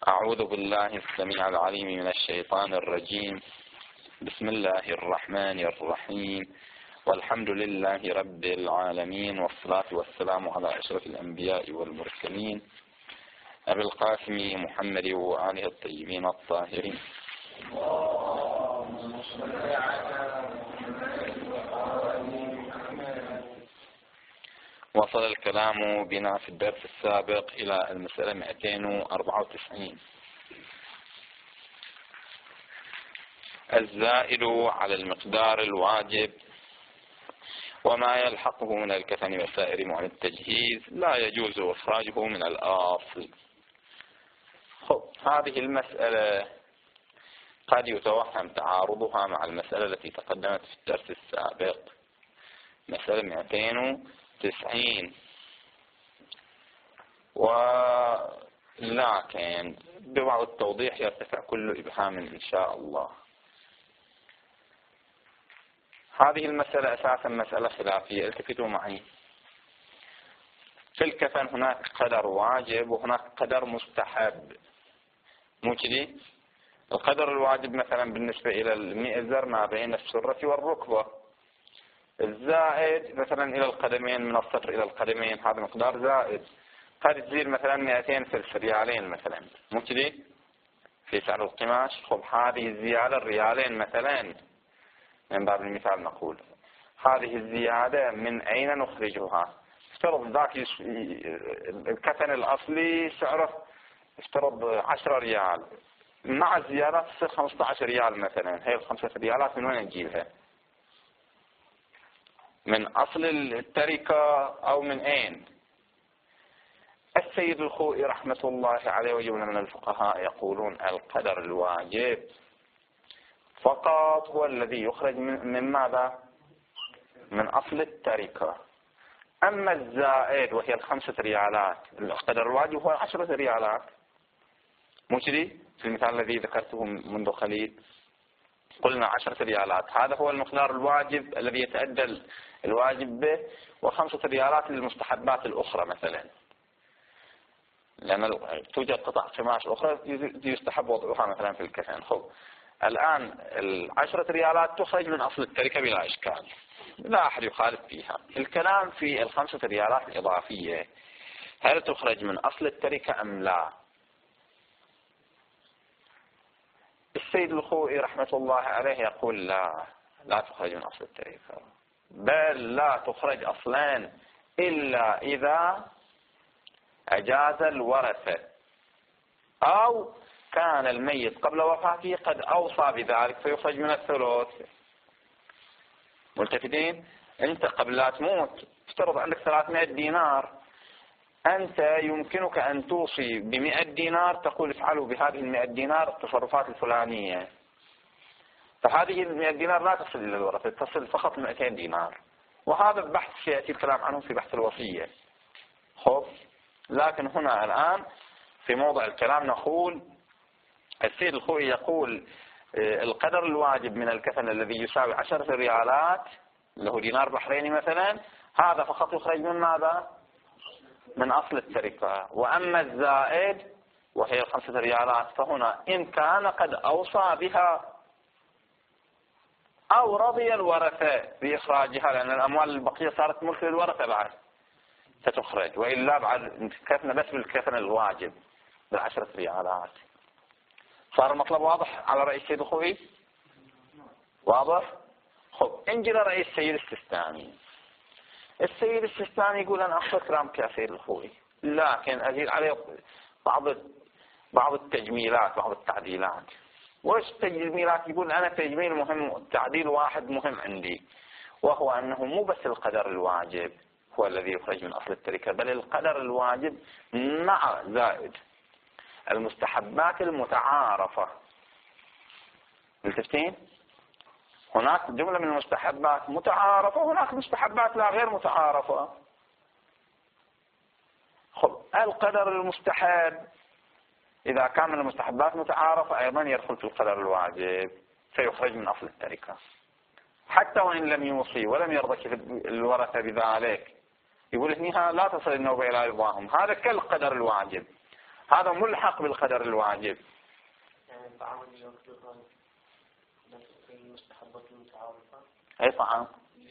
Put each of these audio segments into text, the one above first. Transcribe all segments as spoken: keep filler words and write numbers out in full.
أعوذ بالله السميع العليم من الشيطان الرجيم. بسم الله الرحمن الرحيم، والحمد لله رب العالمين، والصلاة والسلام على أشرف الأنبياء والمرسلين أبي القاسم محمد وآله الطيبين الطاهرين. وصل الكلام بنا في الدرس السابق إلى المسألة مئتين وأربعة وتسعين. الزائد على المقدار الواجب وما يلحقه من الكفن وسائر مواد التجهيز لا يجوز إخراجه من الأصل. خب، هذه المسألة قد يتوهم تعارضها مع المسألة التي تقدمت في الدرس السابق، مسألة مئتين وتسعين، ولكن ببعض التوضيح يرتفع كل إبهام إن شاء الله. هذه المسألة أساسا مسألة خلافية، التفتوا معي. في الكفن هناك قدر واجب وهناك قدر مستحب، مو كذي؟ القدر الواجب مثلا بالنسبة إلى المئزر ما بين السرة والركبة، الزائد مثلا إلى القدمين، من الصدر إلى القدمين، هذا مقدار زائد، قد تزيد مثلا مئتين في ريالين مثلا، مو كذي؟ في سعر القماش. خب، هذه الزيادة الريالين مثلا، من باب المثال نقول هذه الزيادة من أين نخرجها؟ افترض ذاك الكفن الأصلي سعره افترض عشرة ريال، مع الزيادات تصير خمسة عشر ريال مثلا. هي الخمسة ريالات من وين نجيبها؟ من أصل التركة أو من أين؟ السيد الخوئي رحمة الله عليه وجملة من الفقهاء يقولون القدر الواجب فقط هو الذي يخرج من ماذا؟ من أصل التركة. أما الزائد وهي الخمسة ريالات، القدر الواجب هو عشرة ريالات، مو كذي؟ في المثال الذي ذكرته منذ قليل قلنا عشرة ريالات، هذا هو المقدار الواجب الذي يتأدى الواجب به، وخمسة ريالات للمستحبات الأخرى مثلا، لأن توجد قطع قماش أخرى يستحب وضعها مثلا في الكفن. خب، الآن العشرة ريالات تخرج من أصل التركة بلا إشكال، لا أحد يخالف فيها. الكلام في الخمسة ريالات الإضافية، هل تخرج من أصل التركة أم لا؟ السيد الخوئي رحمة الله عليه يقول لا، لا تخرج من أصل التركة، بل لا تخرج أصلا إلا إذا أجاز الورثة أو كان الميت قبل وفاته قد أوصى بذلك فيخرج من الثلث. ملتفتين؟ أنت قبل لا تموت افترض عندك ثلاثمائة دينار، أنت يمكنك أن توصي بمئة دينار، تقول افعلوا بهذه المئة دينار التصرفات الفلانية، فهذه المئة دينار لا تصل إلى الورثة، تصل فقط مئتين دينار، وهذا البحث سيأتي الكلام عنه في بحث الوصية. خب، لكن هنا الآن في موضع الكلام نقول السيد الخوئي يقول القدر الواجب من الكفن الذي يساوي عشرة ريالات له دينار بحريني مثلا، هذا فقط يخرج من ماذا؟ من أصل التركة. وأما الزائد وهي الخمسة ريالات فهنا إن كان قد أوصى بها أو رضي الورثة بإخراجها، لأن الأموال البقية صارت ملك للورثة بعد ستخرج، وإلا بعد كفنا بس بالكفن الواجب بالعشرة ريالات. صار المطلب واضح على رأي السيد الخوئي؟ واضح؟ خب، انجي لرأي السيد السيستاني. السيد السيستاني يقول أنا أخذ كلامك يا سيد الخوئي، لكن أزيد عليه بعض بعض التجميلات، بعض التعديلات. وش التجميلات؟ يقول أنا تجميل مهم، تعديل واحد مهم عندي، وهو أنه مو بس القدر الواجب هو الذي يخرج من أصل التركة، بل القدر الواجب مع زائد المستحبات المتعارفة. ملتفتين؟ هناك جملة من المستحبات متعارفة، وهناك مستحبات لا غير متعارفة. خب، القدر المستحب إذا كان من المستحبات متعارفة أيضا يدخل في القدر الواجب فيخرج من أصل التركة، حتى وإن لم يوصي ولم يرضى الورثة بذلك. يقول هنا لا تصل النوبة إلى رضاهم، هذا كالقدر الواجب. هذا ملحق بالقدر الواجب. يعني الطعام اللي يأكله نفس المستحبات المتعارفة. أي طعام؟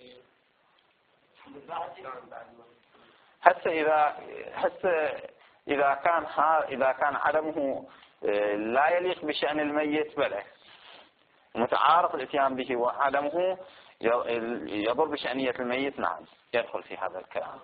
هسه إذا هسه إذا كان إذا كان عدمه لا يليق بشأن الميت بلى، متعارف الاتيان به وعدمه يضر بشأنية الميت، نعم يدخل في هذا الكلام.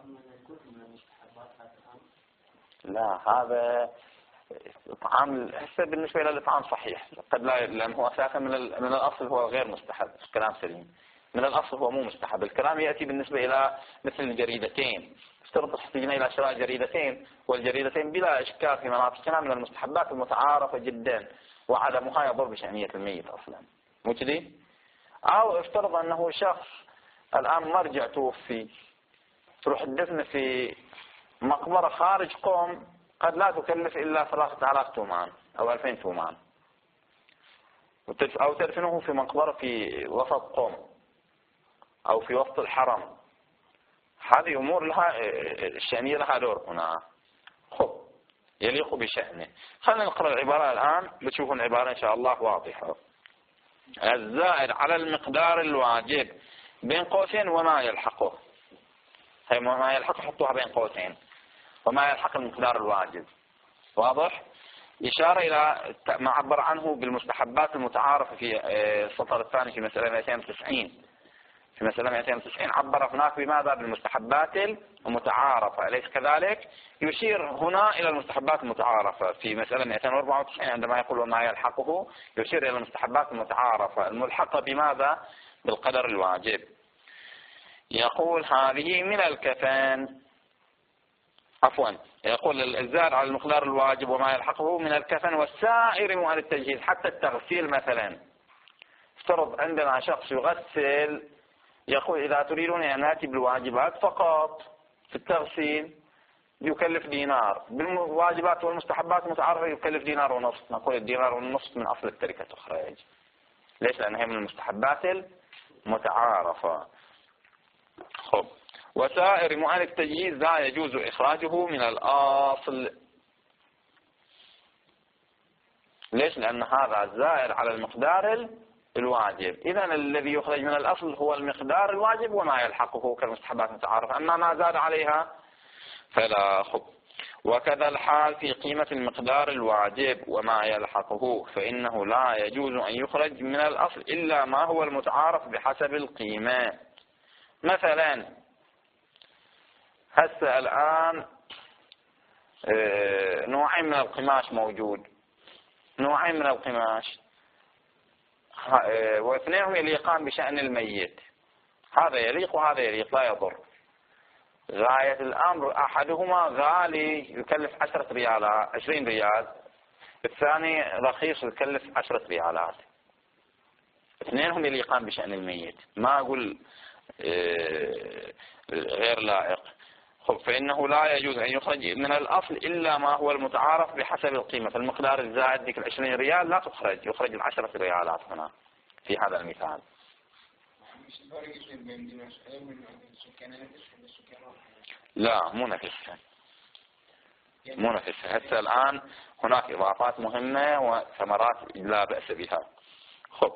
لا هذا طعام هسه بالنسبة إلى الطعام صحيح قد لا، لأنه أساسا من من الأصل هو غير مستحب. كلام سليم، من الأصل هو مو مستحب. الكلام يأتي بالنسبة إلى مثل الجريدتين، افترض احتجنا إلى شراء جريدتين، والجريدتين بلا إشكال في مناطقنا من المستحبات المتعارفة جدا وعدمها يضر بشأنية الميت أصلا، مو كذي؟ أو افترض أنه شخص الآن مرجع توفي، تروح الدفن في مقبرة خارج قوم قد لا تكلف إلا ثلاثة آلاف تومان أو ألفين تومان، أو تدفنه في مقبرة في وسط قوم أو في وسط الحرم. هذه أمور لها الشأنية لها دور هنا، خب يليق بشأنه. خلينا نقرأ العبارة الآن بتشوفون العبارة إن شاء الله واضحة. الزائد على المقدار الواجب بين قوسين وما يلحقه، هي ما يلحقه حطوها بين قوسين، وما يلحق المقدار الواجب. واضح؟ إشارة إلى ما عبر عنه بالمستحبات المتعارفة في السطر الثاني في مسألة مئتين وتسعين. في مسألة مئتين وتسعين عبر هناك بماذا؟ بالمستحبات المتعارفة، أليس كذلك؟ يشير هنا إلى المستحبات المتعارفة في مسألة مئتين وأربعة وتسعين عندما يقول وما يلحقه، يشير إلى المستحبات المتعارفة الملحقة بماذا؟ بالقدر الواجب. يقول هذه من الكفن، عفوا يقول الزائد على المقدار الواجب وما يلحقه من الكفن والسائر مؤن التجهيز، حتى التغسيل مثلا. افترض عندنا شخص يغسل، يقول إذا تريدون أن نأتي بالواجبات فقط في التغسيل يكلف دينار، بالواجبات والمستحبات المتعارفة يكلف دينار ونصف. نقول الدينار ونصف من أصل التركة تخرج. ليش؟ لأنها من المستحبات المتعارفة. خب وسائر مؤن التجهيز لا يجوز إخراجه من الأصل. ليش؟ لأن هذا الزائد على المقدار الواجب. إذا الذي يخرج من الأصل هو المقدار الواجب وما يلحقه كالمستحبات المتعارفة، أما ما زاد عليها فلا. خب وكذا الحال في قيمة المقدار الواجب وما يلحقه، فإنه لا يجوز أن يخرج من الأصل إلا ما هو المتعارف بحسب القيمة. مثلا هسه الآن نوعين من القماش موجود، نوعين من القماش واثنينهم يليقان بشأن الميت، هذا يليق وهذا يليق لا يضر. غاية الأمر أحدهما غالي يكلف عشرة ريالات عشرين ريال، الثاني رخيص يكلف عشرة ريالات، اثنينهم يليقان بشأن الميت، ما أقول غير لائق. خب فإنه لا يجوز أن يخرج من الأصل إلا ما هو المتعارف بحسب القيمة. فالمقدار الزائد ذيك العشرين ريال لا تخرج، يخرج العشرة ريالات هنا في هذا المثال. لا مو نفسها، مو نفسها. هسه الآن هناك إضافات مهمة وثمرات لا بأس بها. خب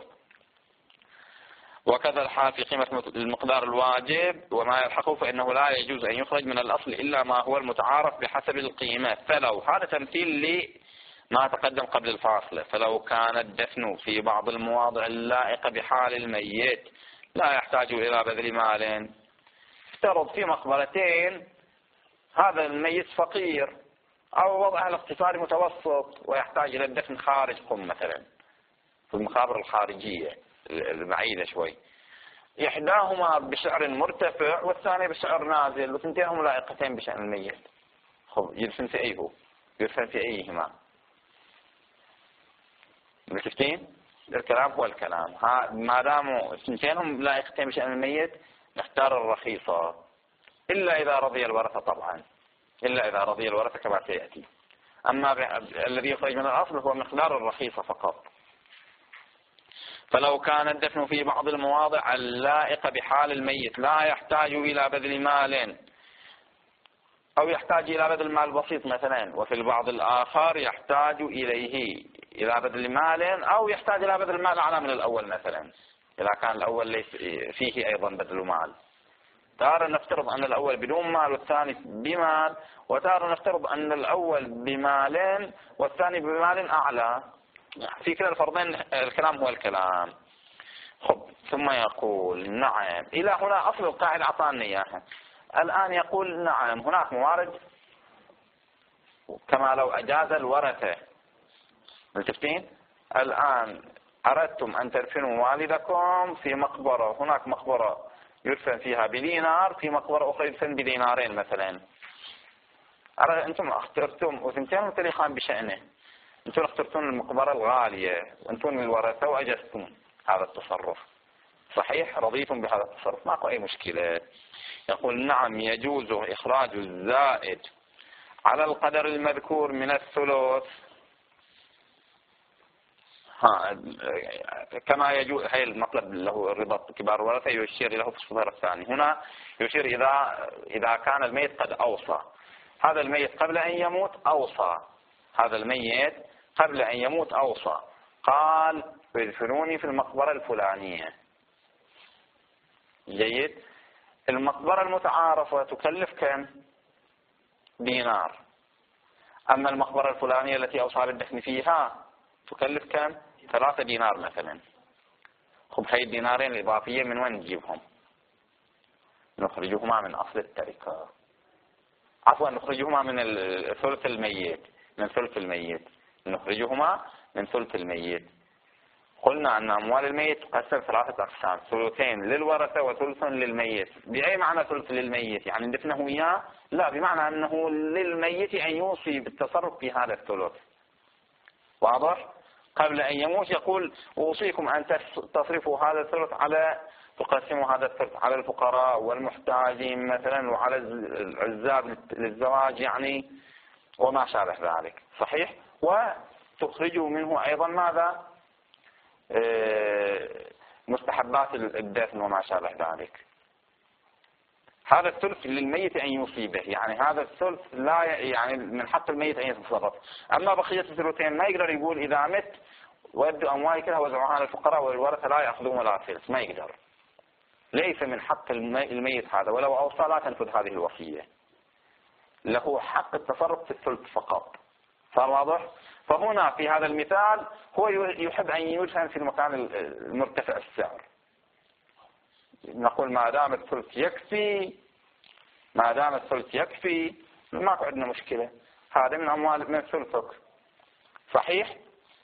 وكذا الحال في قيمة المقدار الواجب وما يلحقه، فإنه لا يجوز أن يخرج من الأصل إلا ما هو المتعارف بحسب القيمة. فلو هذا تمثيل لما تقدم قبل الفاصلة، فلو كان الدفن في بعض المواضع اللائقة بحال الميت لا يحتاج إلى بذل مال. افترض في مقبرتين هذا الميت فقير أو وضعه الاقتصادي متوسط ويحتاج إلى الدفن خارج قم مثلا في المقابر الخارجية البعيدة شوي، إحداهما بسعر مرتفع والثانية بسعر نازل، وثنتينهم لائقتين بشأن الميت. خب يدفن في أيه؟ يدفن في أيهما؟ شفتين؟ الكلام هو الكلام. ها ما داموا ثنتينهم لائقتين بشأن الميت نختار الرخيصة، إلا إذا رضي الورثة طبعا، إلا إذا رضي الورثة كما سيأتي. أما الذي يخرج من الأصل هو مقدار الرخيصة فقط. فلو كان الدفن في بعض المواضع اللائقة بحال الميت لا يحتاج إلى بذل مال أو يحتاج إلى بذل مال بسيط مثلا، وفي البعض الآخر يحتاج إليه إلى بذل مال، أو يحتاج إلى بذل مال أعلى من الأول مثلا إذا كان الأول ليس فيه أيضا بذل مال. تارة نفترض أن الأول بدون مال والثاني بمال، وتارة نفترض أن الأول بمال والثاني بمال أعلى. في كلا الفرضين الكلام هو الكلام. خب ثم يقول نعم، إلى هنا أصل القاعدة أعطاني إياها. الآن يقول نعم هناك موارد كما لو أجاز الورثة. ملتفتين؟ الآن أردتم أن تدفنوا والدكم في مقبرة، هناك مقبرة يدفن فيها بدينار، في مقبرة أخرى يدفن بدينارين مثلا. أنتم اخترتم وثنتين متلقان بشأنه، أنتم اخترتون المقبرة الغالية وأنتم الورثة وأجزتم هذا التصرف. صحيح؟ رضيتم بهذا التصرف، ماكو أي مشكلة. يقول نعم يجوز إخراج الزائد على القدر المذكور من الثلث، ها كما يجوز. هي المطلب له رضا كبار الورثة، يشير له في الصدر الثاني. هنا يشير إذا إذا كان الميت قد أوصى، هذا الميت قبل أن يموت أوصى، هذا الميت قبل أن يموت أوصى، قال ادفنوني في المقبرة الفلانية. جيد. المقبرة المتعارفة تكلف كم؟ دينار. أما المقبرة الفلانية التي أوصى بالدفن فيها تكلف كم؟ ثلاثة دينار مثلا. خب هاي الدينارين الإضافية من وين نجيبهم؟ نخرجهما من أصل التركة، عفوا نخرجهما من ثلث الميت، من ثلث الميت نخرجهما من ثلث الميت. قلنا أن أموال الميت تقسم ثلاثة أقسام، ثلثين للورثة وثلث للميت. بأي معنى ثلث للميت؟ يعني ندفنه إياه؟ لا، بمعنى أنه للميت أن يوصي بالتصرف في هذا الثلث. واضح؟ قبل أن يموت يقول أوصيكم أن تصرفوا هذا الثلث على، تقسموا هذا الثلث على الفقراء والمحتاجين مثلا، وعلى العزاب للزواج يعني، وما شابه ذلك. صحيح؟ وتخرجوا منه أيضا ماذا؟ مستحبات الدفن وما شابه ذلك. هذا الثلث للميت أن يصيبه، يعني هذا الثلث لا يعني من حق الميت أن يتصرف. أما بقية الثلثين ما يقدر يقول إذا مت وأدوا أموالي كلها وزعوها على الفقراء والورثة لا يأخذون ولا ثلث، ما يقدر. ليس من حق الميت هذا، ولو أوصى لا تنفذ هذه الوصية، له حق التصرف في الثلث فقط. صار واضح؟ فهنا في هذا المثال هو يحب أن يدفن في المكان المرتفع السعر. نقول ما دام الثلث يكفي، ما دام الثلث يكفي ماكو عندنا مشكلة، هذا من أموال من ثلثك. صحيح؟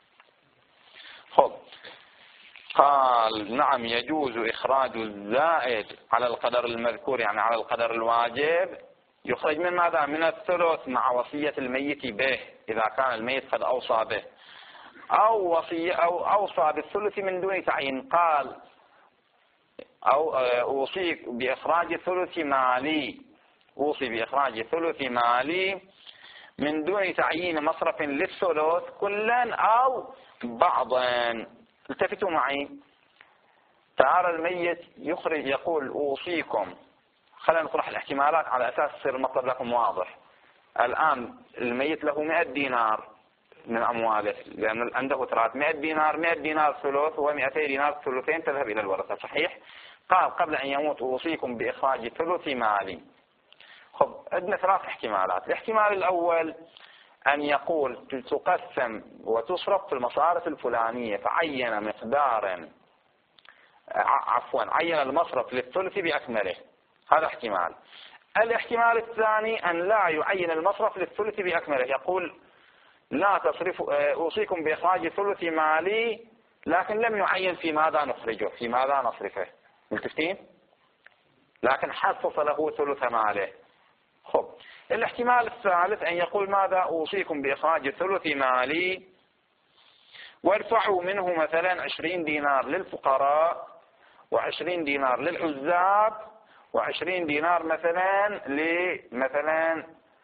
خب قال نعم يجوز إخراج الزائد على القدر المذكور، يعني على القدر الواجب، يخرج من ماذا؟ من الثلث مع وصية الميت به إذا كان الميت قد أوصى به، أو وصية أو أوصى بالثلث من دون تعيين. قال أو أوصيك بإخراج ثلث مالي، أوصي بإخراج ثلث مالي من دون تعيين مصرف للثلث كلا أو بعضا. التفتوا معي. تعالى الميت يخرج يقول أوصيكم، خلينا نطرح الاحتمالات على أساس يصير المطلب لكم واضح. الآن الميت له مئة دينار من أمواله، لأن عنده ثلاثمئة دينار، مئة دينار ثلث ومئتين دينار ثلثين تذهب إلى الورثة. صحيح؟ قال قبل أن يموت أوصيكم بإخراج ثلث مالي. خب عندنا ثلاث احتمالات. الاحتمال الأول أن يقول تقسم وتصرف في المصارف الفلانية، فعين مقدارا، عفوا عين المصرف للثلث بأكمله، هذا احتمال. الاحتمال الثاني أن لا يعين المصرف للثلث بأكمله، يقول لا تصرف أوصيكم بإخراج ثلث مالي، لكن لم يعين في ماذا نخرجه، في ماذا نصرفه. ملتفتين؟ لكن حصص له ثلث ماله. خب الاحتمال الثالث أن يقول ماذا؟ أوصيكم بإخراج ثلث مالي وارفعوا منه مثلا عشرين دينار للفقراء، وعشرين دينار للعزاب، وعشرين دينار مثلا لمثلا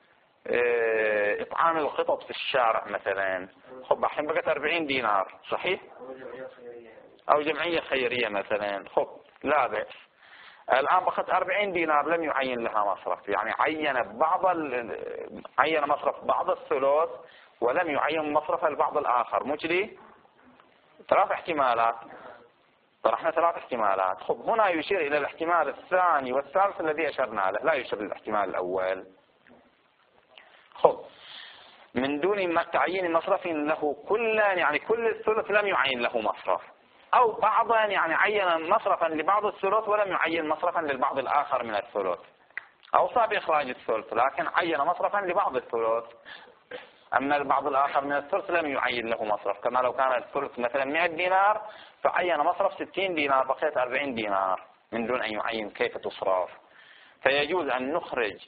إطعام القطط في الشارع مثلا. خب الحين بقت أربعين دينار. صحيح؟ أو جمعية خيرية مثلا. خب لا بأس. الآن بقت أربعين دينار لم يعين لها مصرف، يعني عين بعض ال... عين مصرف بعض الثلث ولم يعين مصرف البعض الآخر. مجري ثلاث احتمالات، طرحنا ثلاث احتمالات. خب هنا يشير إلى الاحتمال الثاني والثالث الذي أشرنا له، لا يشير للاحتمال الأول. خب من دون تعيين مصرف له كلا، يعني كل الثلث لم يعين له مصرف، أو بعضا يعني عين مصرفا لبعض الثلث ولم يعين مصرفا للبعض الآخر من الثلث. أوصى بإخراج الثلث لكن عين مصرفا لبعض الثلث، أما البعض الآخر من الثلث لم يعين له مصرف. كما لو كان الثلث مثلا مئة دينار فعين مصرف ستين دينار، بقيت أربعين دينار من دون أن يعين كيف تصرف. فيجوز أن نخرج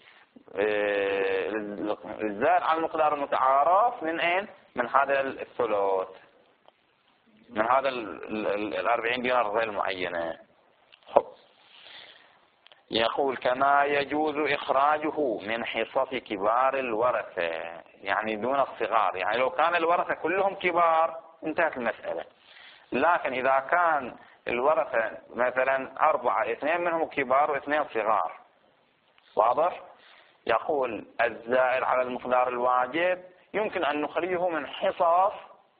الزائد عن المقدار المتعارف من أين؟ من هذا الثلث، من هذا الأربعين دينار غير معينة. خب يقول كما يجوز إخراجه من حصص كبار الورثة، يعني دون الصغار. يعني لو كان الورثة كلهم كبار انتهت المسألة، لكن إذا كان الورثة مثلا أربعة، اثنين منهم كبار واثنين صغار، واضح؟ يقول الزائد على المقدار الواجب يمكن أن نخرجه من حصص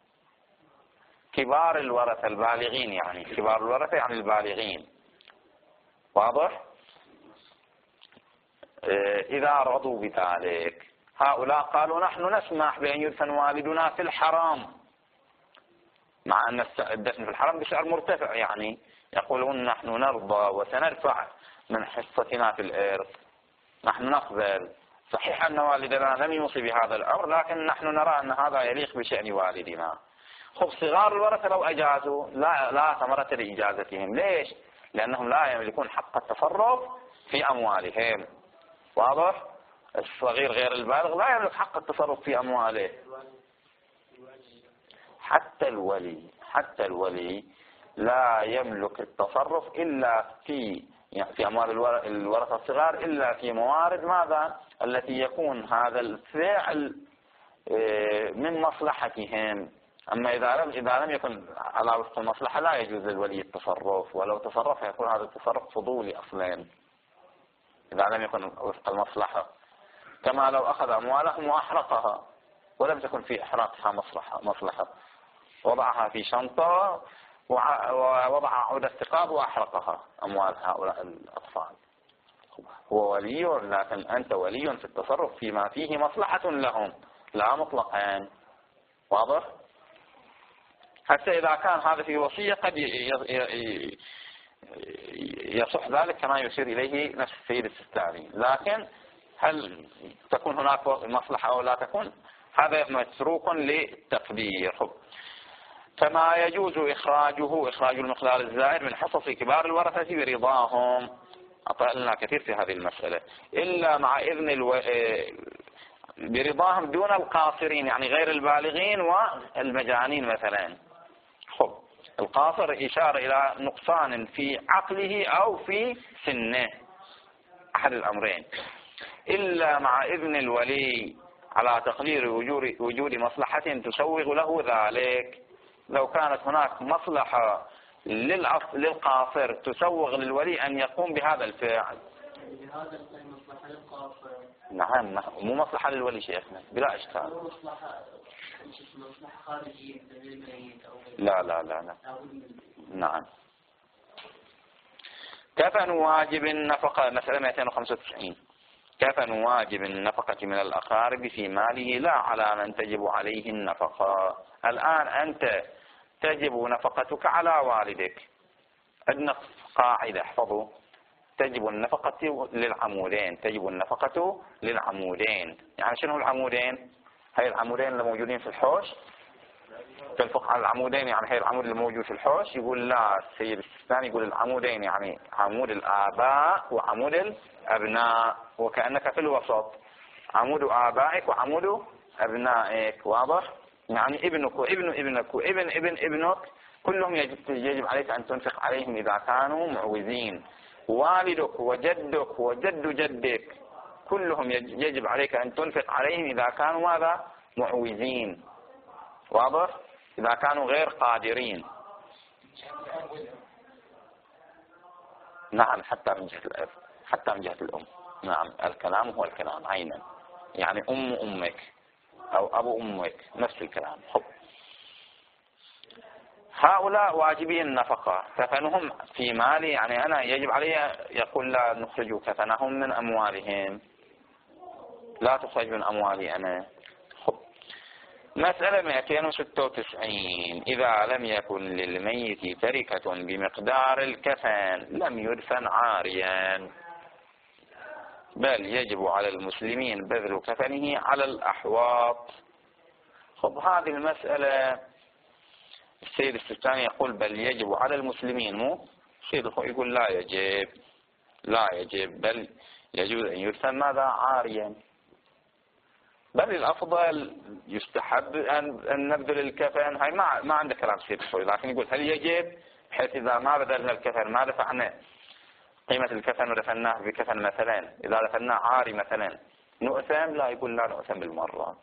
كبار الورثة البالغين، يعني كبار الورثة يعني البالغين، واضح؟ إذا رضوا بذلك. هؤلاء قالوا نحن نسمح بأن يدفن والدنا في الحرام، مع أن الدفن في الحرام بسعر مرتفع، يعني يقولون نحن نرضى وسندفع من حصتنا في الإرث، نحن نقبل. صحيح أن والدنا لم يوصي بهذا الأمر، لكن نحن نرى أن هذا يليق بشأن والدنا. خب صغار الورثة لو أجازوا لا لا ثمرة لإجازتهم. ليش؟ لأنهم لا يملكون حق التصرف في أموالهم، واضح؟ الصغير غير البالغ لا يملك حق التصرف في أمواله. حتى الولي حتى الولي لا يملك التصرف إلا في يعني في أموال الورثة الصغار إلا في موارد ماذا؟ التي يكون هذا الفعل من مصلحتهم. أما إذا لم إذا لم يكن على وفق المصلحة لا يجوز للولي التصرف، ولو تصرف يكون هذا التصرف فضولي أصلا إذا لم يكن وفق المصلحة. كما لو أخذ أموالهم وأحرقها ولم تكن في إحراقها مصلحة مصلحة وضعها في شنطة ووضع عود استقاب وأحرقها أموال هؤلاء الأطفال. هو ولي، لكن أنت ولي في التصرف فيما فيه مصلحة لهم لا مطلقا، واضح؟ حتى إذا كان هذا في وصية قد يصح ذلك كما يشير إليه نفس السيد السيستاني، لكن هل تكون هناك مصلحة أو لا تكون هذا متروك للتقدير. كما يجوز إخراجه إخراج المقدار الزائد من حصص كبار الورثة برضاهم، أطلنا كثير في هذه المسألة، إلا مع إذن الو... برضاهم دون القاصرين، يعني غير البالغين والمجانين مثلا. خب القاصر إشارة إلى نقصان في عقله أو في سنه، أحد الأمرين. إلا مع إذن الولي على تقدير وجود مصلحة تسوغ له ذلك. لو كانت هناك مصلحة للقاصر تسوغ للولي أن يقوم بهذا الفعل. بهذا المصلحة للقاصر. نعم، مو مصلحة للولي شيخنا بلا إشكال. مصلحة مصلحة خارجية للميت أو لا لا لا لا. نعم. كفن واجب النفقة، مسألة مئتين وخمسة وتسعين. كفن واجب النفقة من الأقارب في ماله لا على من تجب عليه النفقة. الآن أنت تجب نفقتك على والدك. عندنا قاعدة احفظوا، تجب النفقة للعمودين، تجب النفقة للعمودين. يعني شنو العمودين؟ هاي العمودين اللي موجودين في الحوش، تنفق على العمودين، يعني هاي العمود اللي موجود في الحوش. يقول لا، السيد السيستاني يقول العمودين يعني عمود الآباء وعمود الأبناء، وكأنك في الوسط، عمود آبائك وعمود أبنائك، واضح؟ يعني ابنك وابن ابنك وابن ابن ابنك كلهم يجب, يجب عليك أن تنفق عليهم إذا كانوا معوزين. والدك وجدك وجد جدك كلهم يجب عليك أن تنفق عليهم إذا كانوا ماذا؟ معوزين، واضح؟ إذا كانوا غير قادرين. نعم حتى من جهة الأب، حتى من جهة الأم. نعم الكلام هو الكلام عينا، يعني أم أمك أو أبو أمك نفس الكلام. خب هؤلاء واجبي النفقة، كفنهم في مالي، يعني أنا يجب علي يقول لا نخرج كفنهم من أموالهم، لا تخرج من أموالي أنا. خب مسألة مئتين وستة وتسعين، إذا لم يكن للميت تركة بمقدار الكفن لم يدفن عاريا، بل يجب على المسلمين بذل كفنه على الأحواط. خب هذه المسألة السيد السيستاني يقول بل يجب على المسلمين، مو السيد الخوئي يقول لا يجب، لا يجب بل يجوز أن يدفن ماذا عاريا، بل الأفضل يستحب أن نبذل الكفن. هاي ما ما عنده كلام السيد الخوئي، لكن يقول هل يجب، بحيث إذا ما بذلنا الكفن ما دفعنا قيمة الكفن ودفناه بكفن مثلا، إذا دفناه عاري مثلا نؤثم، لا يقول لا نؤثم بالمرة.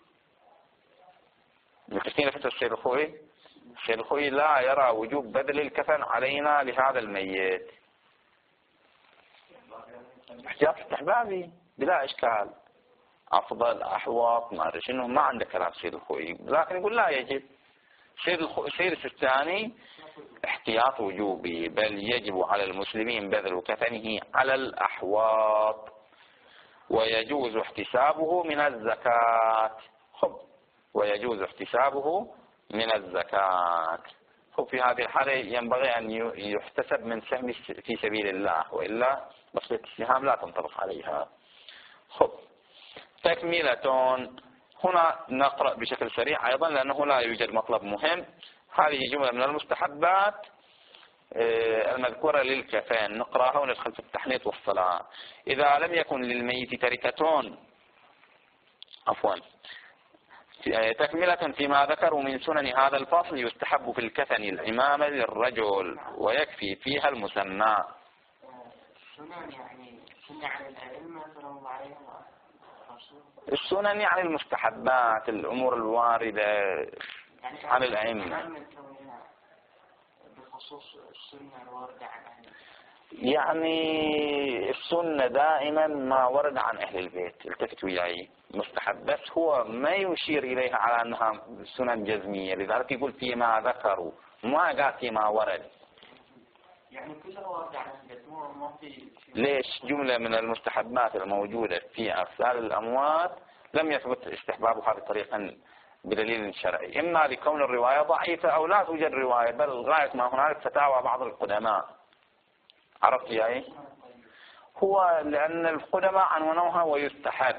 يقصين فتوى السيد الخوئي، السيد الخوئي لا يرى وجوب بذل الكفن علينا لهذا الميت، احتياط استحبابي بلا إشكال، أفضل أحوط ما أدري شنو، ما عنده كلام السيد الخوئي، لكن يقول لا يجب. السيد السيستاني احتياط وجوبي، بل يجب على المسلمين بذل كفنه على الأحواط، ويجوز احتسابه من الزكاة. خب ويجوز احتسابه من الزكاة. خب في هذه الحالة ينبغي أن يحتسب من سهم في سبيل الله، وإلا بقية السهام لا تنطبق عليها. خب تكملة، هنا نقرأ بشكل سريع أيضا لأنه لا يوجد مطلب مهم. هذه جملة من المستحبات المذكورة للكفن، نقرأها وندخل في التحنيط والصلاة. إذا لم يكن للميت تركة، عفوا تكملة فيما ذكروا من سنن هذا الفصل، يستحب في الكفن العمامة للرجل ويكفي فيها المسمى. السنن يعني سنة عن الأئمة صلى الله عليه وسلم. السنن يعني المستحبات، الأمور الواردة يعني عن الأئمة، بخصوص السنة الواردة عن أهل البيت. يعني السنة دائما ما ورد عن أهل البيت، التفت وياي، مستحب بس هو ما يشير إليها على أنها سنن جزمية، لذلك يقول فيما ذكروا، ما قال فيما ورد. يعني كلها واردة عن أهل البيت، ما في. ليش جملة من المستحبات الموجودة في أغسال الأموات لم يثبت استحبابها بطريقة بدليل شرعي، إما لكون الرواية ضعيفة أو لا توجد رواية، بل غاية ما هنالك فتاوى بعض القدماء. عرفت يا إيه؟ هو لأن القدماء عنونوها ويستحب،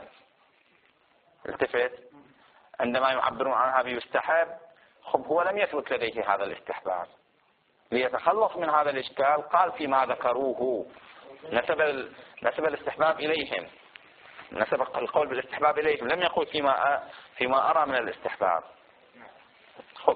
التفت عندما يعبرون عنها بيستحب. خب هو لم يثبت لديه هذا الاستحباب، ليتخلص من هذا الإشكال قال فيما ذكروه، نسب نسب الاستحباب إليهم، نسب القول بالاستحباب إليهم، لم يقول فيما فيما أرى من الاستحباب. خب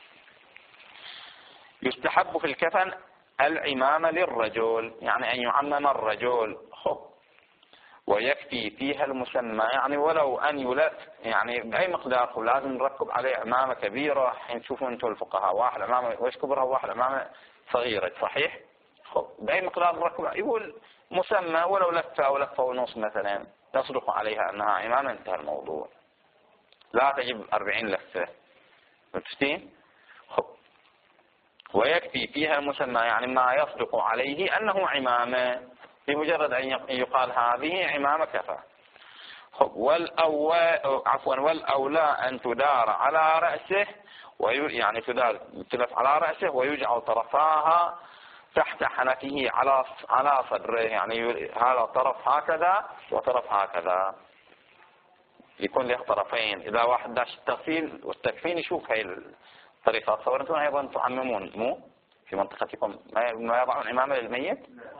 يستحب في الكفن العمامة للرجل، يعني أن يعمم الرجل. خب ويكفي فيها المسمى، يعني ولو أن يلف، يعني بأي مقدار، لازم نركب عليه عمامة كبيرة. حين تشوفوا أنتم الفقهاء واحد عمامة وإيش كبرها، واحد عمامة صغيرة، صحيح؟ خب بأي مقدار نركب، يقول مسمى ولو لفة أو لفة ونص مثلا تصدق عليها أنها عمامة، انتهى الموضوع، لا تجب أربعين لفة. متفتين؟ خب ويكفي فيها المسمى، يعني ما يصدق عليه أنه عمامة، بمجرد أن يقال هذه عمامة كفى. والأولى عفوا والأولى أن تدار على رأسه، يعني تدار تلف على رأسه ويجعل طرفاها تحت حنكه على على صدره، يعني هذا طرف هكذا وطرف هكذا، يكون له طرفين. إذا واحد داش التغسيل والتكفين يشوف هاي الطريقة. تصورتم أيضا تعممون مو في منطقتكم ما يضعون عمامة للميت؟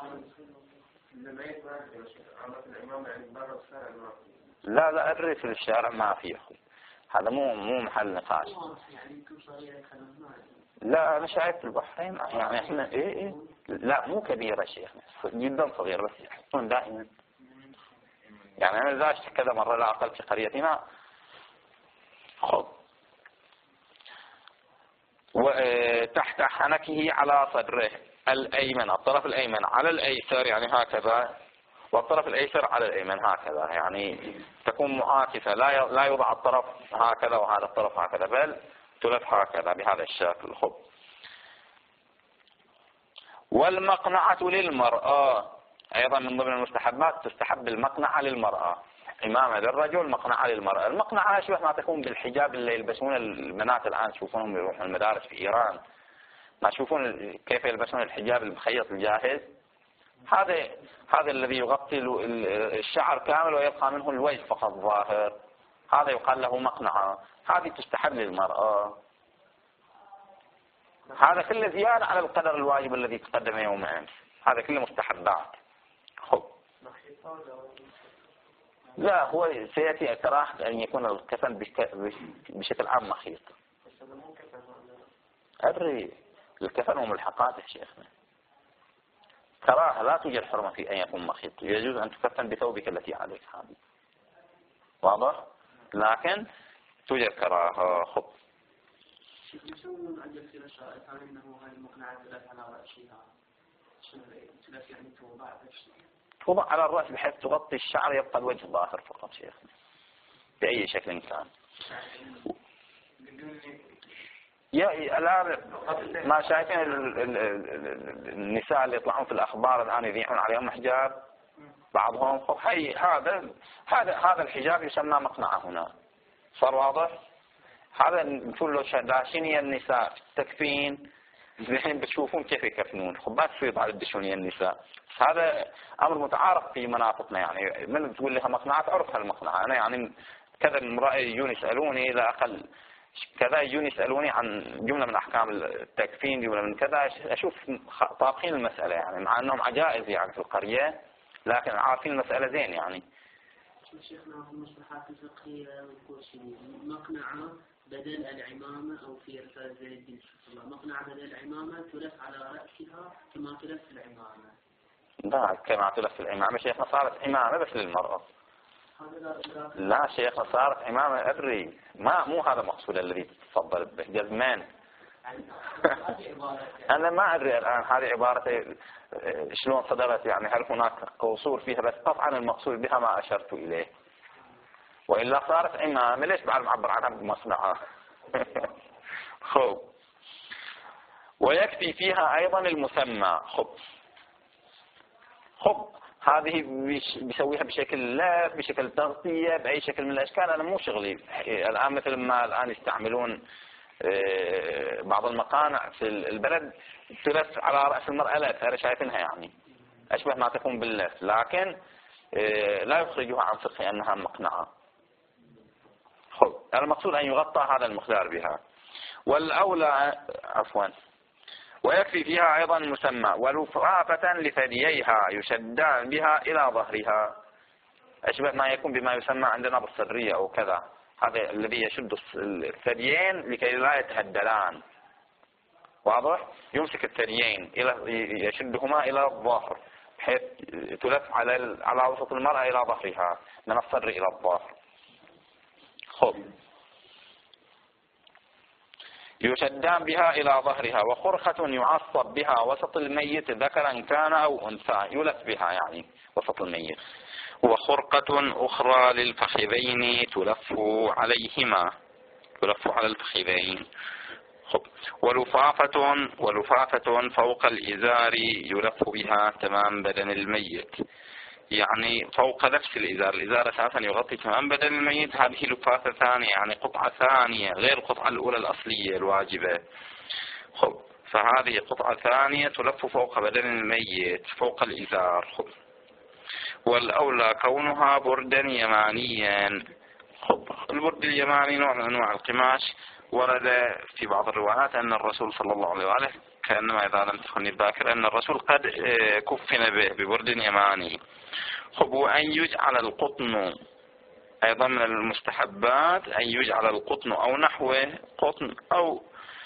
لا لا الريف في الشارع ما فيه، هذا مو مو محل نقاش. لا أنا شايف في البحرين يعني إحنا إيه إيه لا مو كبيرة شيخنا، جدا صغيرة، بس يحطون دائما. يعني أنا زاشت كذا مرة لا أقل في قريتنا. خب وتحت حنكه على صدره، الأيمن، الطرف الأيمن على الأيسر يعني هكذا، والطرف الأيسر على الأيمن هكذا، يعني تكون معاكسة، لا لا يوضع الطرف هكذا وهذا الطرف هكذا، بل تلف هكذا بهذا الشكل. خب. والمقنعة للمرأة أيضا من ضمن المستحبات، تستحب المقنعة للمرأة، إمامة للرجل، مقنعة للمرأة. المقنعة أشبه ما تكون بالحجاب اللي يلبسون البنات الآن، تشوفونهم يروحون المدارس في إيران، ما تشوفون كيف يلبسون الحجاب المخيط الجاهز، هذا هذا الذي يغطي الشعر كامل ويبقى منه الوجه فقط ظاهر، هذا يقال له مقنعة، هذه تستحب للمرأة. هذا كله زيادة على القدر الواجب الذي تقدم يوم أمس، هذا كله مستحبات. خب. لا، هو سيأتي كراهة أن يكون الكفن بشكل عام مخيط. أدري الكفن وملحقاته شيخنا كراهة، لا توجد حرمة في أن يكون مخيط، يجوز أن تكفن بثوبك التي عليك، هذه واضح، لكن توجد كراهة. خب. يسوون عند الفرشاء كان إنه هاي المقنعة تلف على رأسها، تلف يعني توضع توضع على الرأس بحيث تغطي الشعر، يبقى الوجه ظاهر فقط شيخنا بأي شكل كان. يا الآن ما شايفين النساء اللي يطلعون في الأخبار الآن يذيعون عليهم حجاب بعضهم، هي هذا هذا هذا الحجاب يسمى مقنعة هنا، صار واضح؟ هذا نقول له داشينية النساء في التكفين، الحين بتشوفون كيف يكفنون، خب ما تفيض على الدشونية النساء، هذا أمر متعارف في مناطقنا، يعني من تقول لها مقنعة تعرف هالمقنعة. أنا يعني كذا المرأة يجون يسألوني لا أقل كذا، يجون يسألوني عن جملة من أحكام التكفين، جملة من كذا، أشوف طابقين المسألة يعني، مع أنهم عجائز يعني في القرية، لكن عارفين المسألة زين يعني. شيخنا في المصطلحات الفقهية والكل شيء مقنعة بدل العمامة، أو في رسالة زي الدين الله مقنعة بدل العمامة تلف على رأسها كما تلف العمامة. لا كما تلف العمامة شيخنا، صارت عمامة بس للمرأة. لا شيخنا صارت عمامة، أدري ما مو هذا مقصود الذي تتفضل به جزمان. أنا ما أدري الآن هذه عبارة شلون صدرت، يعني هل هناك قصور فيها، بس طبعا المقصود بها ما أشرت إليه، وإلا صارت عمامة ليش بعد معبر عنها بمصنعة. خب. ويكفي فيها أيضا المسمى. خب خب هذه بيسويها بشكل لا بشكل تغطية بأي شكل من الأشكال، أنا مو شغلي الآن، مثل ما الآن يستعملون بعض المقانع في البلد تلف على رأس المرأة، لا أنا شايفينها يعني أشبه ما تكون باللف، لكن لا يخرجها عن فقه أنها مقنعة. خب المقصود أن يغطى هذا المقدار بها. والأولى عفوا ويكفي فيها أيضا مسمى ولفافة لثدييها يشدان بها إلى ظهرها، أشبه ما يكون بما يسمى عندنا بالصدرية أو كذا، هذا الذي يشد الثديين لكي لا يتهدلان، واضح؟ يمسك الثديين يشدهما إلى الظهر بحيث تلف على على وسط المرأة إلى ظهرها من الصدر إلى الظهر. خب. يشدان بها إلى ظهرها. وخرخة يعصب بها وسط الميت ذكرا كان أو أنثى، يلف بها يعني وسط الميت. وخرقة أخرى للفخذين تلف عليهما، تلف على الفخذين. ولفافة ولفافة فوق الإزار يلف بها تمام بدن الميت، يعني فوق نفس الإزار، الإزار أساسا يغطي تمام بدن الميت، هذه لفافة ثانية يعني قطعة ثانية غير القطعة الأولى الأصلية الواجبة. خب فهذه قطعة ثانية تلف فوق بدن الميت فوق الإزار. خب. والأولى كونها بردا يمانيا. خب البرد اليماني نوع من أنواع القماش، ورد في بعض الروايات أن الرسول صلى الله عليه وآله كأنما إذا لم تخني الذاكرة أن الرسول قد كفن به ببرد يماني. خب. وأن يجعل القطن أيضا من المستحبات، أن يجعل القطن أو نحوه قطن أو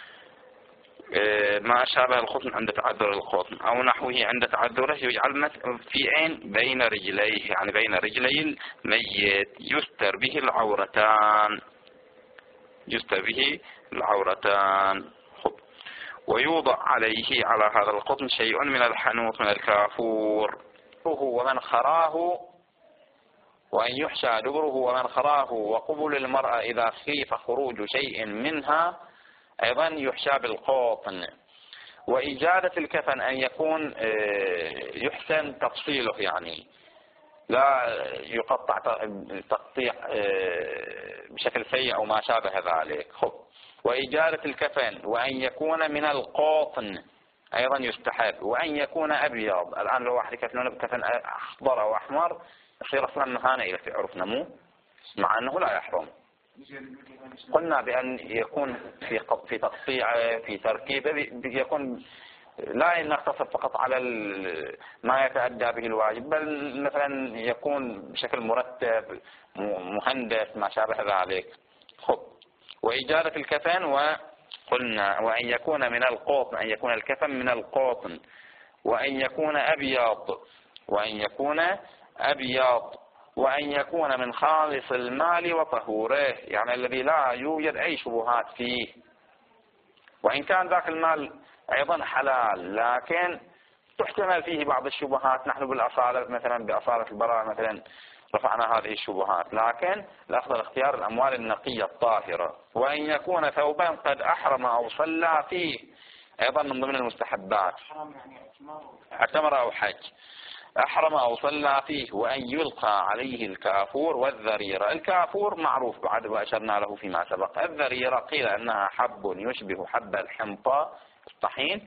ما شابه القطن عند تعذر القطن أو نحوه عند تعذره، يجعل في عين بين رجليه يعني بين رجلي الميت يستر به العورتان، يستر به العورتان. خب. ويوضع عليه على هذا القطن شيء من الحنوط من الكافور ومن خراه، وأن يحشى دبره ومن خراه، وقبل المرأة إذا خيف خروج شيء منها أيضا يحشى بالقطن. وإجادة الكفن أن يكون يحسن تفصيله، يعني لا يقطع تقطيع بشكل سيء أو ما شابه ذلك. خب. وإجادة الكفن وأن يكون من القطن أيضا يستحب، وأن يكون أبيض. الآن لو واحد يكفنون بكفن أخضر أو أحمر يصير أصلا مهانة إلى في عرفنا، مو مع أنه لا يحرم. قلنا بأن يكون في في تقطيعه في تركيبه يكون لا نقتصر فقط على ما يتأدى به الواجب، بل مثلا يكون بشكل مرتب مهندس ما شابه ذلك. خب. وإجارة الكفن وقلنا وأن يكون من القطن، أن يكون الكفن من القطن، وأن يكون أبيض، وأن يكون أبيض وأن يكون من خالص المال وطهوره، يعني الذي لا يوجد أي شبهات فيه. وإن كان ذاك المال أيضا حلال لكن تحتمل فيه بعض الشبهات، نحن بالأصالة مثلا بأصالة البراءة مثلا رفعنا هذه الشبهات، لكن الأفضل اختيار الأموال النقية الطاهرة. وأن يكون ثوبا قد أحرم أو صلى فيه أيضا من ضمن المستحبات، اعتمر أو حج، أحرم أو صلى فيه. وأن يلقى عليه الكافور والذريرة. الكافور معروف بعد وأشرنا له فيما سبق. الذريرة قيل أنها حب يشبه حب الحنطة الطحين،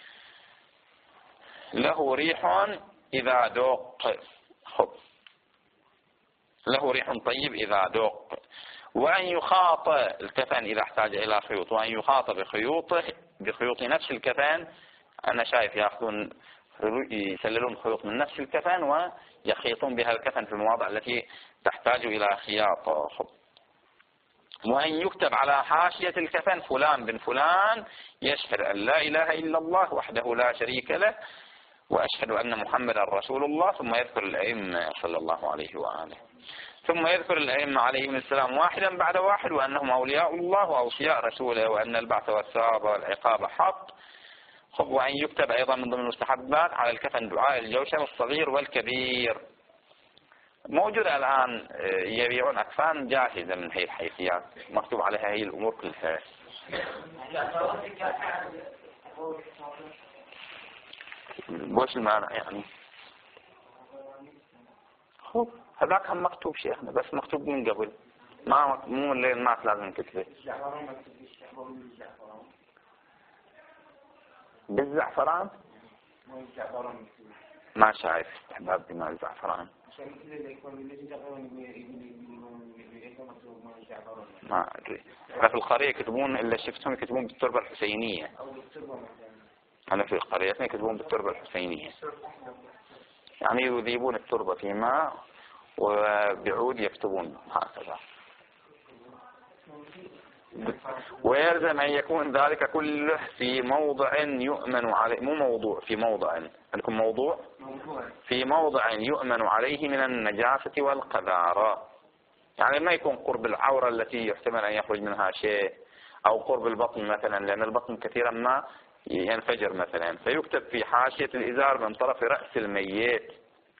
له ريح إذا دق. خب. له ريح طيب إذا دق. وأن يخاط الكفن إذا احتاج إلى خيوط، وأن يخاط بخيوطه بخيوط نفس الكفن. أنا شايف يأخذون يسللون خيوط من نفس الكفن ويخيطون بها الكفن في المواضع التي تحتاج إلى خياطة. وأن يكتب على حاشية الكفن فلان بن فلان يشهد أن لا إله إلا الله وحده لا شريك له وأشهد أن محمدا رسول الله، ثم يذكر الأئمة صلى الله عليه وآله، ثم يذكر الأئمة عليهم السلام واحدا بعد واحد، وأنهم أولياء الله وأوصياء رسوله، وأن البعث والثواب والعقاب حق. خب. وأن يكتب أيضا من ضمن المستحبات على الكفن دعاء الجوشن الصغير والكبير. موجود الآن يبيعون أكفان جاهزة من هي الحيثيات مكتوب عليها هي الأمور كلها. وش المعنى يعني؟ خب. هذاك هم مكتوب شيخنا بس مكتوب من قبل، ما مو اللي ما لازم كتبه. بالزعفران ما شايف استحباب بما الزعفران. ما أدري. في القرية يكتبون اللي شفتهم يكتبون بالتربة الحسينية. أنا في القرية يكتبون بالتربة الحسينية، يعني يذيبون التربة في ماء وبعود يكتبون هكذا. ويلزم أن يكون ذلك كله في موضع يؤمن عليه، مو موضوع في موضع، عندكم موضوع في موضع يؤمن عليه من النجاسة والقذارة، يعني ما يكون قرب العورة التي يحتمل أن يخرج منها شيء، أو قرب البطن مثلا، لأن البطن كثيرا ما ينفجر مثلا، فيكتب في حاشية الإزار من طرف رأس الميت.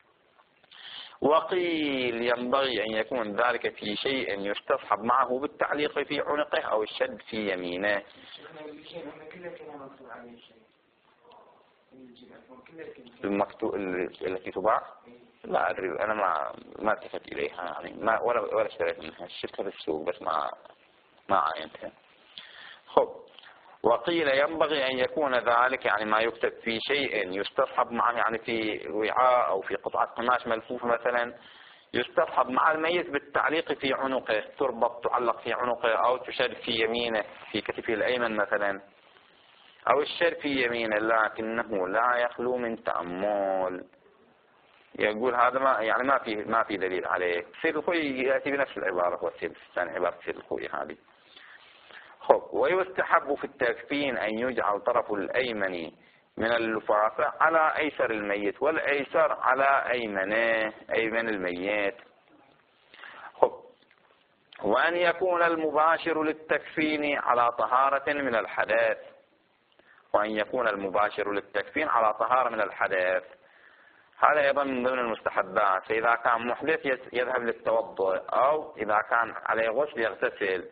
وقيل ينبغي أن يكون ذلك في شيء يستصحب معه بالتعليق في عنقه أو الشد في يمينه. المكتوب التي تباع لا أدري، أنا ما ما التفت إليها يعني، ما ولا ولا اشتريت منها، شفتها في السوق بس ما ما عاينتها. خب. وقيل ينبغي أن يكون ذلك يعني ما يكتب في شيء يستصحب معه، يعني في وعاء أو في قطعة قماش ملفوفة مثلا، يستصحب مع الميت بالتعليق في عنقه، تربط تعلق في عنقه أو تشد في يمينه في كتفه الأيمن مثلا، أو الشد في يمينه، لكنه لا يخلو من تأمل. يقول هذا ما يعني ما في ما في دليل عليه. سيد الخوي يأتي بنفس العبارة، هو سيد الثاني عبارة سيد الخوي هذه. خب. ويستحب في التكفين أن يجعل طرف الأيمن من اللفافة على أيسر الميت، والأيسر على أيمنه أيمن الميت. خب. وأن يكون المباشر للتكفين على طهارة من الحدث. وأن يكون المباشر للتكفين على طهارة من الحدث. هذا أيضا من ضمن المستحبات. فإذا كان محدث يذهب للتوضؤ، أو إذا كان عليه غسل يغتسل.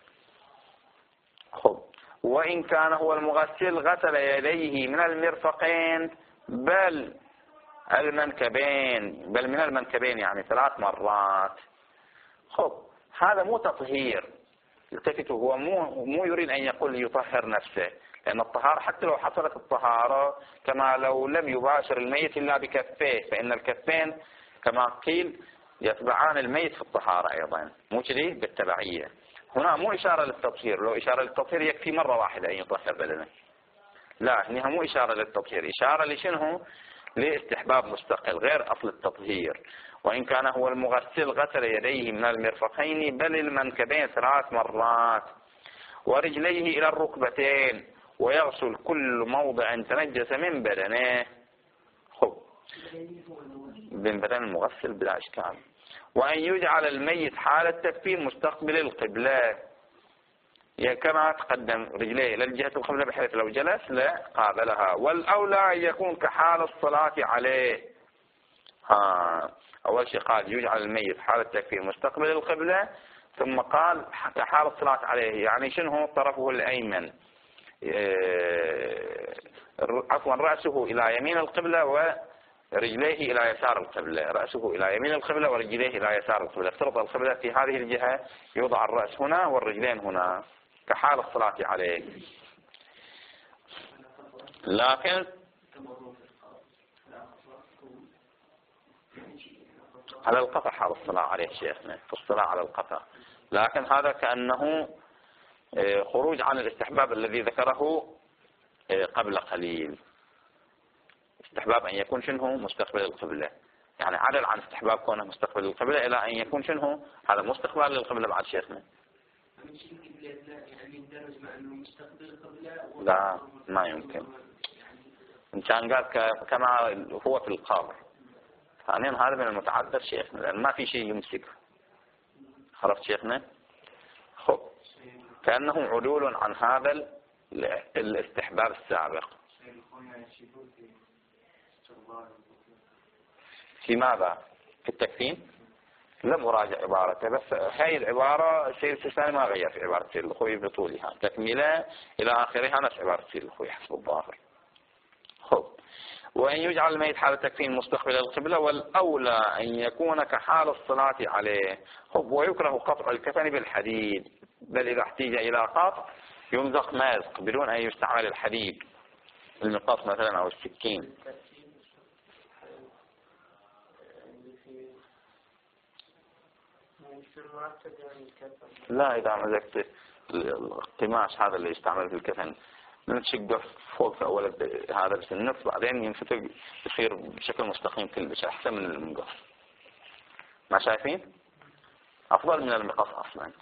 خب. وإن كان هو المغسل غسل يديه من المرفقين بل المنكبين بل من المنكبين يعني ثلاث مرات. خب هذا مو تطهير. التفتوا، هو مو مو يريد أن يقول يطهر نفسه، لأن الطهارة حتى لو حصلت الطهارة كما لو لم يباشر الميت إلا بكفيه، فإن الكفين كما قيل يتبعان الميت في الطهارة أيضا، مو كذي بالتبعية. هنا مو إشارة للتطهير. لو إشارة للتطهير يكفي مرة واحدة أن يطهر بدنه. لا، هنا مو إشارة للتطهير، إشارة لشنه؟ لاستحباب مستقل غير أصل التطهير. وإن كان هو المغسل غسل يديه من المرفقين بل المنكبين ثلاث مرات، ورجليه إلى الركبتين، ويغسل كل موضع تنجس من بدنه. خب. من بدن المغسل بلا إشكال. وأن يجعل الميت حال التكفين مستقبل القبلة، يعني كما تقدم رجليه إلى الجهة القبلة بحيث لو جلس لا قابلها. والأولى أن يكون كحال الصلاة عليه. ها. أول شيء قال يجعل الميت حال التكفين مستقبل القبلة، ثم قال كحال الصلاة عليه، يعني شنو؟ طرفه الأيمن، عفوا رأسه إلى يمين القبلة ورجليه إلى يسار القبلة. رأسه إلى يمين القبلة ورجليه إلى يسار القبلة. افترض القبلة في هذه الجهة، يوضع الرأس هنا والرجلين هنا كحال الصلاة عليه. لكن على القفا حال الصلاة عليه شيخنا، في الصلاة على القفا. لكن هذا كأنه خروج عن الاستحباب الذي ذكره قبل قليل. استحباب أن يكون شنه؟ مستقبل القبلة، يعني عدل عن استحباب كونه مستقبل القبلة إلى أن يكون شنه؟ هذا مستقبل للقبلة بعد شيخنا. لا، ما يمكن. إن كان قال كما هو في القبر. ثانيا هذا من المتعذر شيخنا، لأن ما في شيء يمسك. عرفت شيخنا؟ خب. كأنه عدول عن هذا الاستحباب السابق. في ماذا؟ في التكفين؟ لم أراجع عبارته، بس هاي العبارة السيد السيستاني ما غير في عبارة سيد الخوي بطولها، تكملة إلى آخرها نفس عبارة سيد الخوي حسب الظاهر. خب. وأن يجعل الميت حال التكفين مستقبل القبلة، والأولى أن يكون كحال الصلاة عليه. خب. ويكره قطع الكفن بالحديد، بل إذا احتيج إلى قطع يمزق مازق بدون أن يستعمل الحديد، المقص مثلا أو السكين. لا، إذا مزقت القماش هذا اللي يستعمل في الكفن نشقه فوق في أول هذا بس النص، بعدين ينفتق يصير بشكل مستقيم كلش أحسن من المقص. ما شايفين؟ أفضل من المقص أصلا.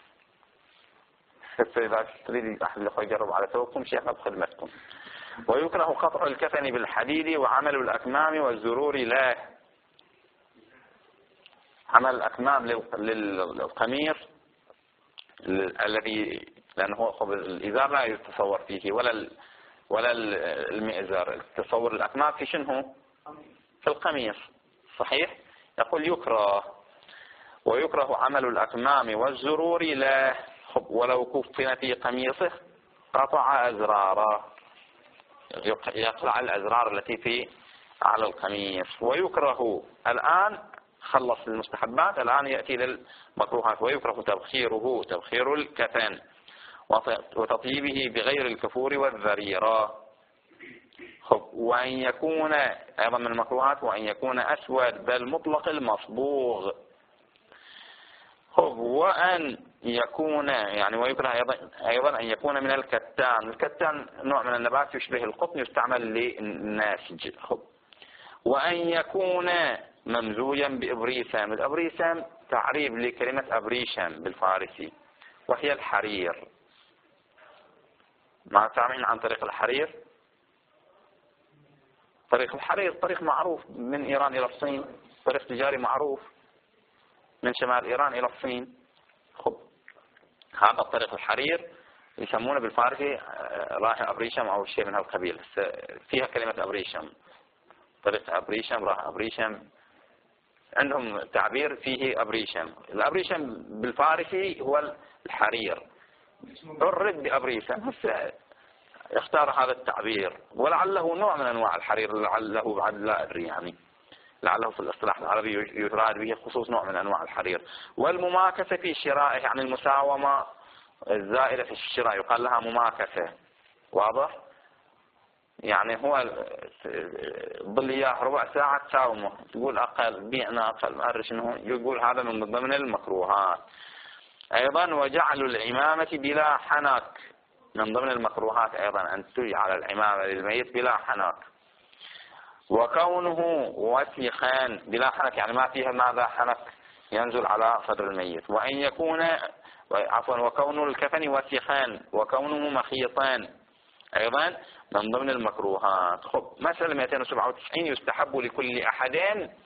حتى إذا تريد أحد الأخوة يجرب على توكم شيخنا بخدمتكم. ويكره قطع الكفن بالحديد وعمل الأكمام والزرور له. عمل الأكمام للقمير الذي لأنه الإزار لا يتصور فيه ولا ولا المئزر. تصور الأكمام في شنو؟ في القميص. صحيح؟ يقول يكره. ويكره عمل الأكمام والزرور له. ولو كفن في قميصه قطع أزراره، يقلع الأزرار التي في على القميص. ويكره الآن خلص المستحبات، الآن يأتي للمكروهات. ويكره تبخيره، تبخير الكفن، وتطيبه بغير الكفور والذريرة. وأن يكون أيضا من المكروهات وأن يكون أسود بل مطلق المصبوغ. وأن يكون يعني ويكره أيضا, أيضا أن يكون من الكتان. الكتان نوع من النبات يشبه القطن يستعمل للناسج. وأن يكون ممزوجا بإبريسم. الإبريسم تعريب لكلمة أبريشم بالفارسي، وهي الحرير. ما تعمل عن طريق الحرير؟ طريق الحرير طريق معروف من إيران إلى الصين، طريق تجاري معروف من شمال إيران إلى الصين. خب. هذا الطريق الحرير يسمونه بالفارسي راح أبريشم أو شيء من هالقبيل. فيها كلمة أبريشم، طريقة أبريشم، راح أبريشم، عندهم تعبير فيه أبريشم. الأبريشم بالفارسي هو الحرير، عرض بأبريشم، هسه يختار هذا التعبير، ولعله نوع من أنواع الحرير، لعله بعد لا أدري، يعني لعله في الاصطلاح العربي يراد به خصوص نوع من أنواع الحرير. والمماكسة في شرائه، يعني المساومة الزائدة في الشراء يقال لها مماكسة، واضح؟ يعني هو ظل إياه ربع ساعة تساومه، تقول أقل، بيعنا أقل، ما أدري شنو، يقول هذا من ضمن المكروهات. أيضا وجعل العمامة بلا حنك، من ضمن المكروهات أيضا أن تجعل العمامة للميت بلا حنك. وكونه وسخا، بلا حنك يعني ما فيها ماذا حنك ينزل على صدر الميت. وأن يكون عفوا وكون الكفن وسخا، وكونه مخيطان أيضا من ضمن المكروهات. خب مسألة مئتين وسبعة وتسعين، يستحب لكل أحد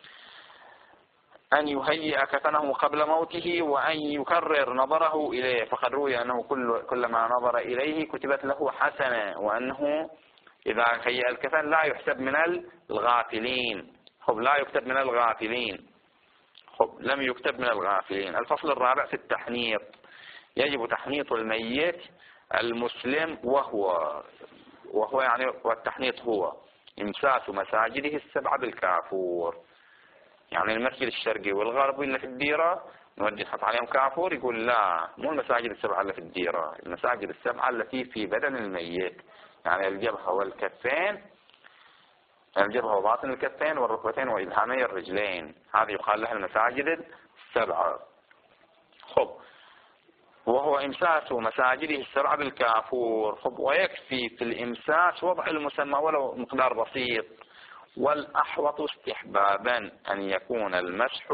أن يهيئ كفنه قبل موته وأن يكرر نظره إليه، فقد روي أنه كل كلما نظر إليه كتبت له حسنة، وأنه إذا هيئ الكفن لا يحسب من الغافلين. خب لا يكتب من الغافلين، خب لم يكتب من الغافلين. الفصل الرابع في التحنيط، يجب تحنيط الميت المسلم، وهو وهو يعني والتحنيط هو إمساس مساجده السبعة بالكافور. يعني المسجد الشرقي والغربي اللي في الديرة نودي نحط عليهم كافور، يقول لا، مو المساجد السبعة اللي في الديرة، المساجد السبعة التي في بدن الميت، يعني الجبهة والكفين، الجبهة وباطن الكفين والركبتين وإبهامي الرجلين، هذه يقال لها المساجد السبعة. خب وهو إمساس مساجده السبعة بالكافور. خب ويكفي في الإمساس وضع المسمى ولو مقدار بسيط. والأحوط استحبابا أن يكون المسح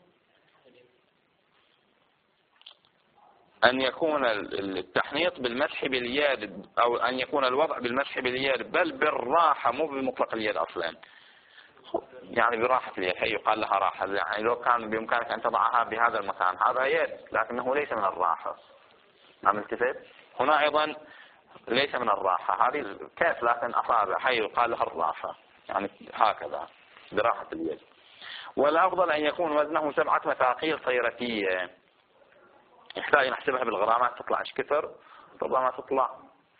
أن يكون التحنيط بالمسح باليد، أو أن يكون الوضع بالمسح باليد، بل بالراحة، مو بمطلق اليد أصلا، يعني براحة اليد، هي يقال لها راحة. يعني لو كان بإمكانك أن تضعها بهذا المكان، هذا يد، لكنه ليس من الراحة. نعم التفت هنا أيضا ليس من الراحة، هذه كيف، لكن أصابع، هي يقال لها الراحة، يعني هكذا براحة اليد. والأفضل أن يكون وزنه سبعة مثاقيل صيرفية، يحتاج نحسبها بالغرامات تطلع ايش كثر، ربما تطلع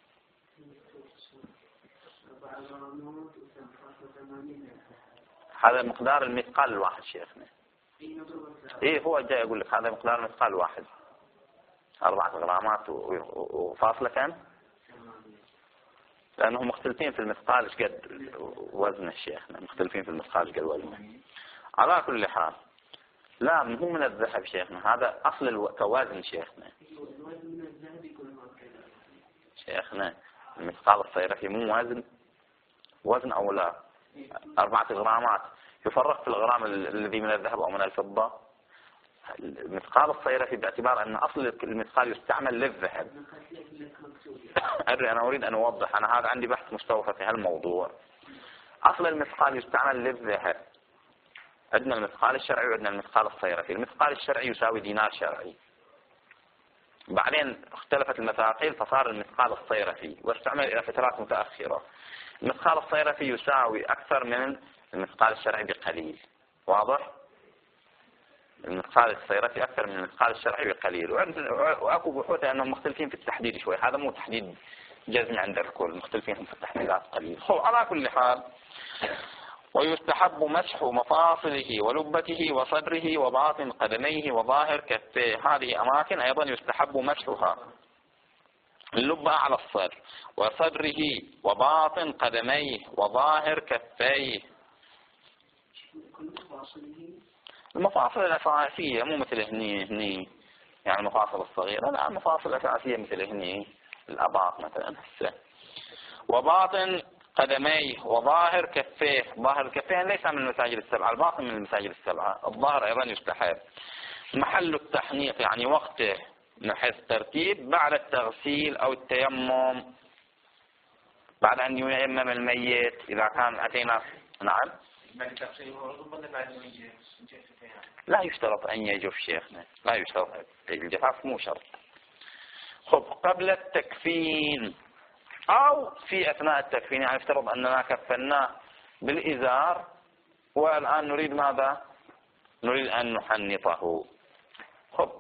هذا مقدار المثقال الواحد شيخنا. ايه هو جاي يقول لك هذا مقدار المثقال الواحد، أربعة غرامات وفاصلة كم، لأنهم مختلفين في المثقال ايش قد وزن الشيخنا، مختلفين في المثقال ايش قد وزنه. على كل حال لا، مو من الذهب شيخنا، هذا أصل الو... كوازن شيخنا. شيخنا المثقال الصيرفي مو وزن، وزن أو لا، أربعة غرامات، يفرق في الغرام الذي من الذهب أو من الفضة. المثقال الصيرفي باعتبار أن أصل المثقال يستعمل للذهب. أدري، أنا أريد أن أوضح، أنا هذا عندي بحث مستوفى في هالموضوع. أصل المثقال يستعمل للذهب، عندنا المثقال الشرعي وعندنا المثقال الصيرفي. المثقال الشرعي يساوي دينار شرعي، بعدين اختلفت المثاقيل فصار المثقال الصيرفي واستعمل إلى فترات متأخرة. المثقال الصيرفي يساوي أكثر من المثقال الشرعي بقليل، واضح؟ المثقال الصيرفي أكثر من المثقال الشرعي بقليل، وأكو بحوث أنهم مختلفين في التحديد شوي، هذا مو تحديد جزمي عند الكل، مختلفين في التحديدات قليل. خب على كل حال، ويستحب مسح مفاصله ولبته وصدره وباطن قدميه وظاهر كفيه، هذه أماكن أيضا يستحب مسحها، اللبة على الصدر، وصدره وباطن قدميه وظاهر كفيه. المفاصل الأساسية، مو مثل هني هني يعني المفاصل الصغيرة، لا، المفاصل الأساسية مثل هني الأباط مثلا هسه. وباطن قدميه وظاهر كفيه، ظاهر الكفين ليس من المساجد السبعة، الباطن من المساجد السبعة. الظاهر أيضا يستحب. محل التحنيط يعني وقته من حيث الترتيب بعد التغسيل أو التيمم، بعد أن ييمم الميت إذا كان أتينا. نعم، لا يشترط أن يجف شيخنا، لا يشترط، الجفاف مو شرط. خب قبل التكفين أو في أثناء التكفين، يعني افترض أننا كفناه بالإزار والآن نريد ماذا؟ نريد أن نحنطه. خب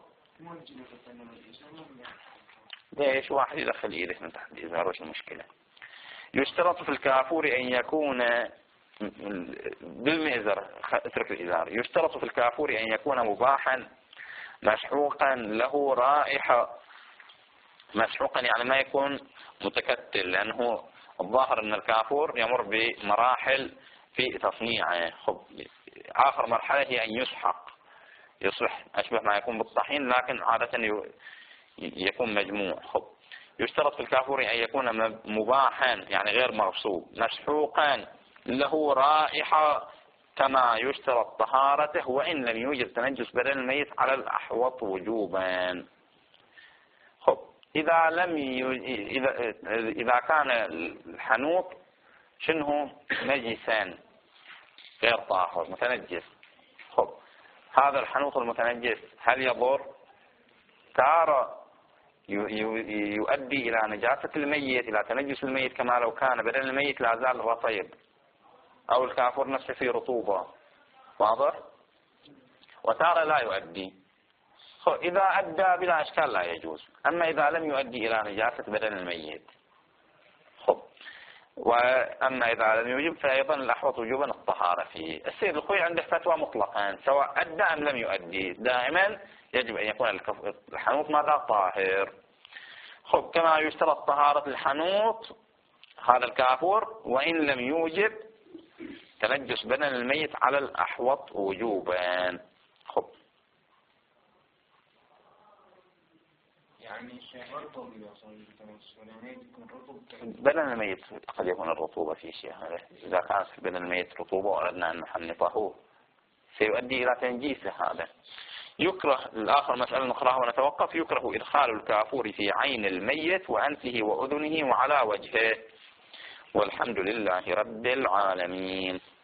ليش واحد يدخل إيده من تحت الإزار، وش المشكلة؟ يشترط في الكافور أن يكون بالمئزر، اترك الإزار. يشترط في الكافور أن يكون مباحا مسحوقا له رائحة، مسحوقا يعني ما يكون متكتل، لأنه الظاهر أن الكافور يمر بمراحل في تصنيعه. خب آخر مرحلة هي أن يسحق، يصبح أشبه ما يكون بالطحين لكن عادة يكون مجموع. خب يشترط في الكافور أن يكون مباحا يعني غير مغصوب، مسحوقا له رائحة، كما يشترط طهارته وإن لم يوجد تنجس بدن الميت على الأحوط وجوبا. خب إذا لم ي... إذا إذا كان الحنوط شنه نجسان غير طاهر متنجس، خب هذا الحنوط المتنجس هل يضر؟ تارة يؤدي إلى نجاسة الميت، إلى تنجس الميت، كما لو كان بدن الميت لا زال رطيب أو الكافور نفسه في رطوبة، واضح؟ وتارة لا يؤدي. إذا أدى بلا إشكال لا يجوز، أما إذا لم يؤدي إلى نجاسة بدن الميت. خب وأما إذا لم يوجب فأيضا الأحوط وجوبا الطهارة فيه. السيد الخوي عنده فتوى مطلقا سواء أدى أم لم يؤدي، دائما يجب أن يكون الحنوط ماذا؟ طاهر. خب كما يشترط طهارة الحنوط هذا الكافور وإن لم يوجب تنجس بدن الميت على الأحوط وجوبا. خب يعني بدن الميت قد يكون الرطوبة في شيء، إذا كانت في بدن الميت رطوبة وأردنا أن نحنطه سيؤدي إلى تنجيسه. هذا يكره. الآخر مسألة نقرأها ونتوقف. يكره إدخال الكافور في عين الميت وأنفه وأذنه وعلى وجهه. والحمد لله رب العالمين.